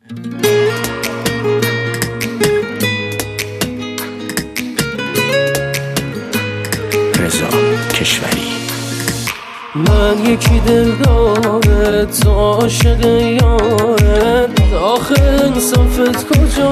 رضا کشوری. من یکی دلدارت تو عاشق یارت، آخه انصافت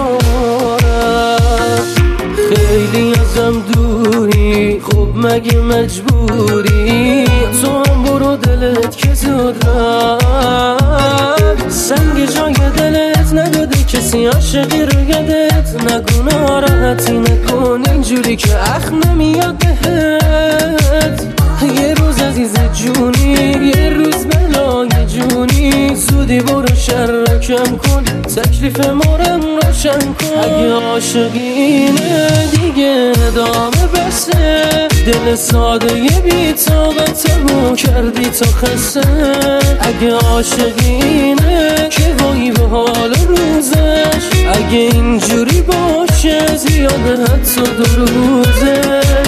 کجاره؟ خیلی ازم دوری، خب مگه مجبوری؟ تو هم برو دلت که زود رفت، سنگ جای دلت نداده کسی عاشقی رو یادت، نگو ناراحتی نکن اینجوری که اخ نمیاد بهت. یه روز عزیز جونی، یه روز بلای جونی، زودی برو شر رو کم کن، تکلیف مارم روشن کن. اگه عاشقی اینه دیگه ادامه بسه، دل ساده یه بی طاقتمو کردی تا خسته. اگه عاشقی اینه که وای به حال روزش، اگه اینجوری باشه زیاده حتی 2 روزش.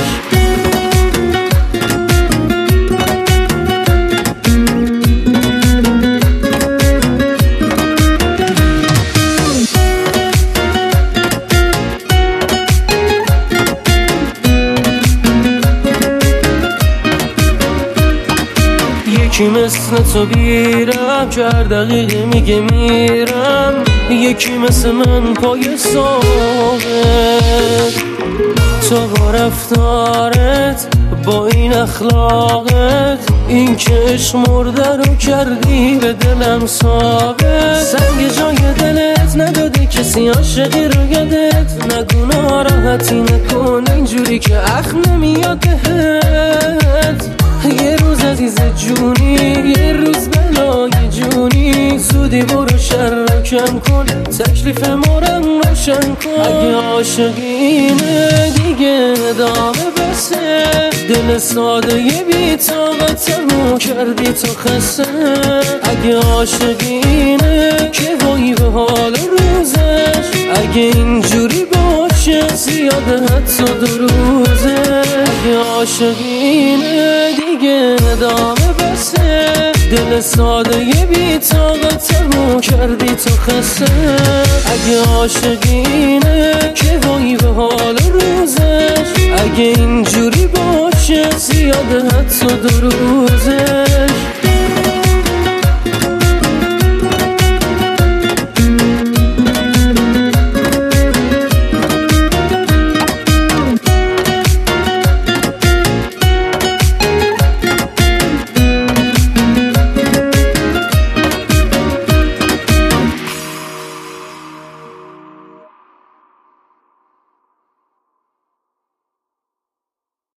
یکی مثل تو بیرم که هر دقیقه میگه میرم، یکی مثل من پای ساقت. تو با رفتارت با این اخلاقت، این که عشق مرده رو کردی به دلم ثابت. سنگ جای دلت نداده کسی عاشقی رو یادت، نگو ناراحتی نکن اینجوری که اخ نمیاد بهت. یه روز عزیز جونی، یه روز بلای جونی، زودی برو شر رو کم کن، تکلیف مارم روشن کن. اگه عاشقی اینه دیگه ادامه بسه، دل ساده یه بی طاقتمو کردی تا خسته. اگه عاشقی اینه که وای به حال روزش، اگه اینجوری باشه زیاده حتی 2 روزش. اگه عاشقی اینه دیگه ادامه بسه، دل ساده یه بی طاقتمو کردی تا خسته. اگه عاشقی اینه که وای به حال روزش، اگه اینجوری باشه زیاده حتی 2 روزش.